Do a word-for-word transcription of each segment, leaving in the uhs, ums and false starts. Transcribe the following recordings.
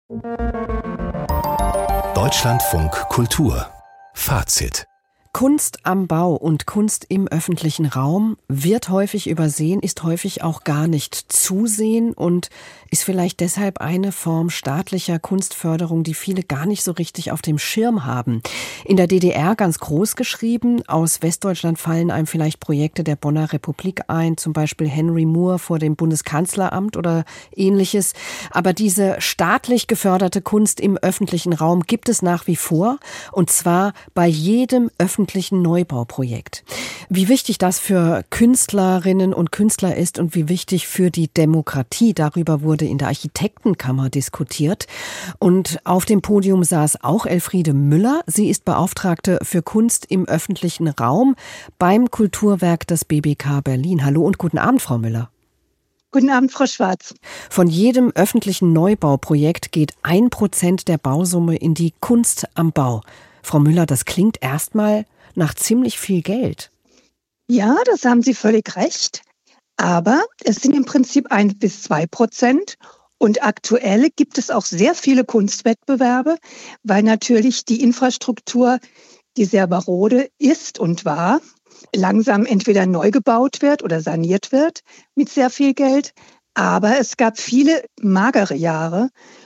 Deutschlandfunk Kultur Fazit. Kunst am Bau und Kunst im öffentlichen Raum wird häufig übersehen, ist häufig auch gar nicht zu sehen und ist vielleicht deshalb eine Form staatlicher Kunstförderung, die viele gar nicht so richtig auf dem Schirm haben. In der D D R ganz groß geschrieben, aus Westdeutschland fallen einem vielleicht Projekte der Bonner Republik ein, zum Beispiel Henry Moore vor dem Bundeskanzleramt oder ähnliches. Aber diese staatlich geförderte Kunst im öffentlichen Raum gibt es nach wie vor, und zwar bei jedem öffentlichen Neubauprojekt. Wie wichtig das für Künstlerinnen und Künstler ist und wie wichtig für die Demokratie, darüber wurde in der Architektenkammer diskutiert. Und auf dem Podium saß auch Elfriede Müller. Sie ist Beauftragte für Kunst im öffentlichen Raum beim Kulturwerk des B B K Berlin. Hallo und guten Abend, Frau Müller. Guten Abend, Frau Schwarz. Von jedem öffentlichen Neubauprojekt geht ein Prozent der Bausumme in die Kunst am Bau. Frau Müller, das klingt erstmal nach ziemlich viel Geld. Ja, das haben Sie völlig recht. Aber es sind im Prinzip ein bis zwei Prozent. Und aktuell gibt es auch sehr viele Kunstwettbewerbe, weil natürlich die Infrastruktur, die sehr marode ist und war, langsam entweder neu gebaut wird oder saniert wird mit sehr viel Geld. Aber es gab viele magere Jahre,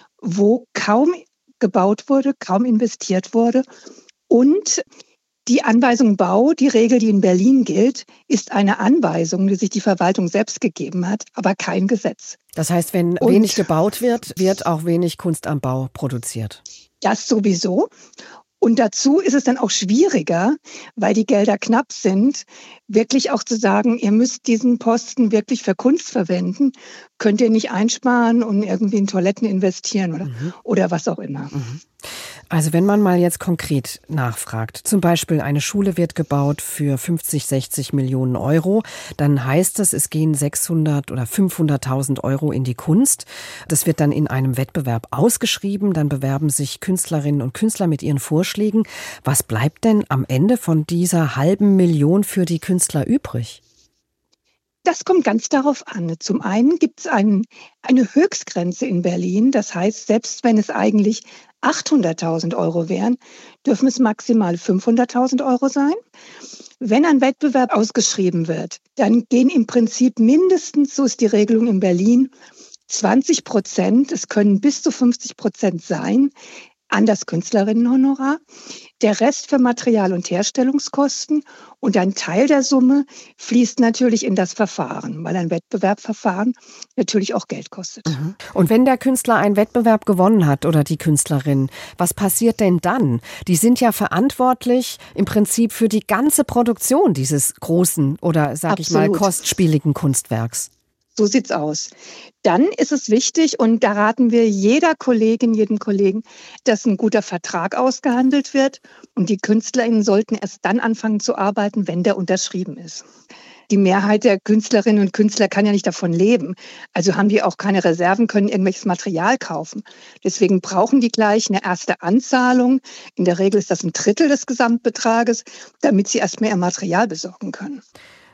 wo kaum gebaut wurde, kaum investiert wurde. Und die Anweisung Bau, die Regel, die in Berlin gilt, ist eine Anweisung, die sich die Verwaltung selbst gegeben hat, aber kein Gesetz. Das heißt, wenn Und wenig gebaut wird, wird auch wenig Kunst am Bau produziert. Das sowieso. Und dazu ist es dann auch schwieriger, weil die Gelder knapp sind, wirklich auch zu sagen, ihr müsst diesen Posten wirklich für Kunst verwenden. Könnt ihr nicht einsparen und irgendwie in Toiletten investieren oder, mhm. oder was auch immer. Mhm. Also wenn man mal jetzt konkret nachfragt, zum Beispiel eine Schule wird gebaut für fünfzig, sechzig Millionen Euro, dann heißt es, es gehen sechshundert oder fünfhunderttausend Euro in die Kunst. Das wird dann in einem Wettbewerb ausgeschrieben, dann bewerben sich Künstlerinnen und Künstler mit ihren Vorschlägen. Was bleibt denn am Ende von dieser halben Million für die Künstler übrig? Das kommt ganz darauf an. Zum einen gibt es ein, eine Höchstgrenze in Berlin. Das heißt, selbst wenn es eigentlich achthunderttausend Euro wären, dürfen es maximal fünfhunderttausend Euro sein. Wenn ein Wettbewerb ausgeschrieben wird, dann gehen im Prinzip mindestens, so ist die Regelung in Berlin, zwanzig Prozent, es können bis zu fünfzig Prozent sein, an das Künstlerinnenhonorar, der Rest für Material- und Herstellungskosten und ein Teil der Summe fließt natürlich in das Verfahren, weil ein Wettbewerbsverfahren natürlich auch Geld kostet. Mhm. Und wenn der Künstler einen Wettbewerb gewonnen hat oder die Künstlerin, was passiert denn dann? Die sind ja verantwortlich im Prinzip für die ganze Produktion dieses großen oder, sag ich mal, kostspieligen Kunstwerks. So sieht's aus. Dann ist es wichtig, und da raten wir jeder Kollegin, jedem Kollegen, dass ein guter Vertrag ausgehandelt wird. Und die KünstlerInnen sollten erst dann anfangen zu arbeiten, wenn der unterschrieben ist. Die Mehrheit der Künstlerinnen und Künstler kann ja nicht davon leben. Also haben die auch keine Reserven, können irgendwelches Material kaufen. Deswegen brauchen die gleich eine erste Anzahlung. In der Regel ist das ein Drittel des Gesamtbetrages, damit sie erst mehr ihr Material besorgen können.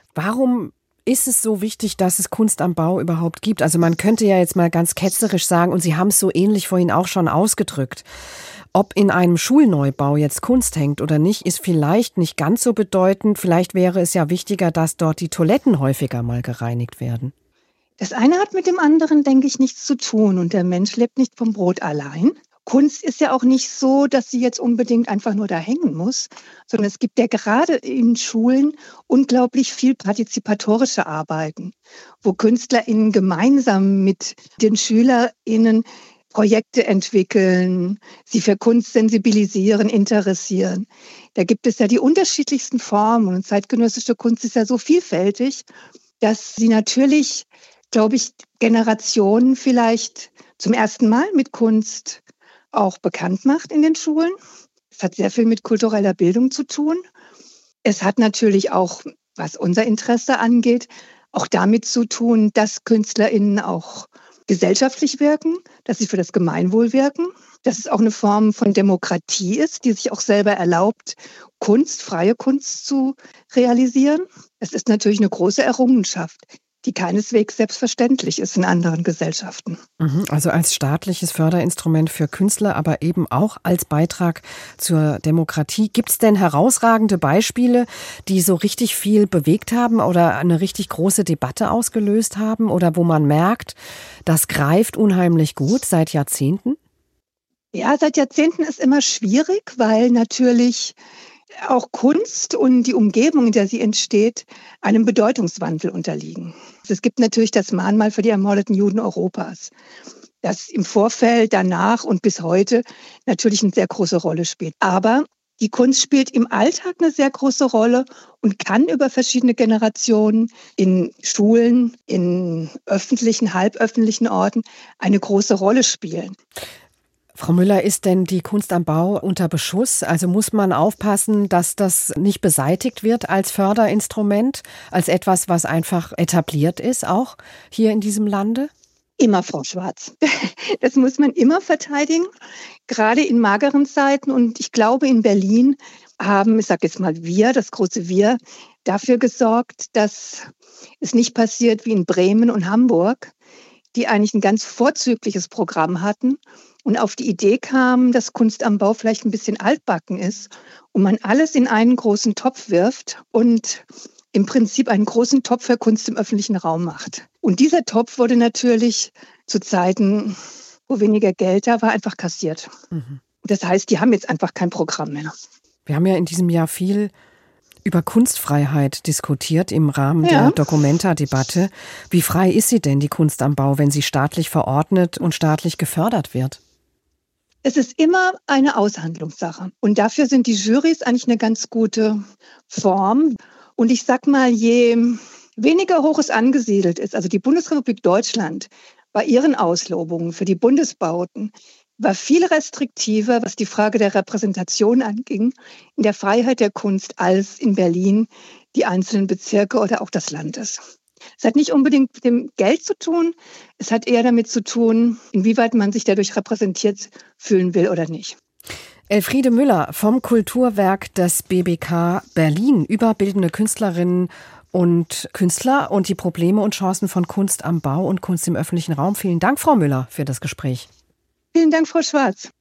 Warum ist es so wichtig, dass es Kunst am Bau überhaupt gibt? Also man könnte ja jetzt mal ganz ketzerisch sagen, und Sie haben es so ähnlich vorhin auch schon ausgedrückt, ob in einem Schulneubau jetzt Kunst hängt oder nicht, ist vielleicht nicht ganz so bedeutend. Vielleicht wäre es ja wichtiger, dass dort die Toiletten häufiger mal gereinigt werden. Das eine hat mit dem anderen, denke ich, nichts zu tun. Und der Mensch lebt nicht vom Brot allein. Kunst ist ja auch nicht so, dass sie jetzt unbedingt einfach nur da hängen muss, sondern es gibt ja gerade in Schulen unglaublich viel partizipatorische Arbeiten, wo KünstlerInnen gemeinsam mit den SchülerInnen Projekte entwickeln, sie für Kunst sensibilisieren, interessieren. Da gibt es ja die unterschiedlichsten Formen und zeitgenössische Kunst ist ja so vielfältig, dass sie natürlich, glaube ich, Generationen vielleicht zum ersten Mal mit Kunst auch bekannt macht in den Schulen. Es hat sehr viel mit kultureller Bildung zu tun. Es hat natürlich auch, was unser Interesse angeht, auch damit zu tun, dass KünstlerInnen auch gesellschaftlich wirken, dass sie für das Gemeinwohl wirken, dass es auch eine Form von Demokratie ist, die sich auch selber erlaubt, Kunst, freie Kunst zu realisieren. Das ist natürlich eine große Errungenschaft. die keineswegs selbstverständlich ist in anderen Gesellschaften. Also als staatliches Förderinstrument für Künstler, aber eben auch als Beitrag zur Demokratie. Gibt es denn herausragende Beispiele, die so richtig viel bewegt haben oder eine richtig große Debatte ausgelöst haben oder wo man merkt, das greift unheimlich gut seit Jahrzehnten? Ja, seit Jahrzehnten ist immer schwierig, weil natürlich auch Kunst und die Umgebung, in der sie entsteht, einem Bedeutungswandel unterliegen. Es gibt natürlich das Mahnmal für die ermordeten Juden Europas, das im Vorfeld, danach und bis heute natürlich eine sehr große Rolle spielt. Aber die Kunst spielt im Alltag eine sehr große Rolle und kann über verschiedene Generationen in Schulen, in öffentlichen, halböffentlichen Orten eine große Rolle spielen. Frau Müller, ist denn die Kunst am Bau unter Beschuss? Also muss man aufpassen, dass das nicht beseitigt wird als Förderinstrument, als etwas, was einfach etabliert ist, auch hier in diesem Lande? Immer, Frau Schwarz. Das muss man immer verteidigen, gerade in mageren Zeiten. Und ich glaube, in Berlin haben, ich sage jetzt mal wir, das große Wir, dafür gesorgt, dass es nicht passiert wie in Bremen und Hamburg, die eigentlich ein ganz vorzügliches Programm hatten und auf die Idee kamen, dass Kunst am Bau vielleicht ein bisschen altbacken ist und man alles in einen großen Topf wirft und im Prinzip einen großen Topf für Kunst im öffentlichen Raum macht. Und dieser Topf wurde natürlich zu Zeiten, wo weniger Geld da war, einfach kassiert. Mhm. Das heißt, die haben jetzt einfach kein Programm mehr. Wir haben ja in diesem Jahr viel über Kunstfreiheit diskutiert im Rahmen ja. der Documenta-Debatte. Wie frei ist sie denn, die Kunst am Bau, wenn sie staatlich verordnet und staatlich gefördert wird? Es ist immer eine Aushandlungssache. Und dafür sind die Jurys eigentlich eine ganz gute Form. Und ich sag mal, je weniger hoch es angesiedelt ist, also die Bundesrepublik Deutschland bei ihren Auslobungen für die Bundesbauten war viel restriktiver, was die Frage der Repräsentation anging, in der Freiheit der Kunst als in Berlin die einzelnen Bezirke oder auch das Land ist. Es hat nicht unbedingt mit dem Geld zu tun, es hat eher damit zu tun, inwieweit man sich dadurch repräsentiert fühlen will oder nicht. Elfriede Müller vom Kulturwerk des B B K Berlin über bildende Künstlerinnen und Künstler und die Probleme und Chancen von Kunst am Bau und Kunst im öffentlichen Raum. Vielen Dank, Frau Müller, für das Gespräch. Vielen Dank, Frau Schwarz.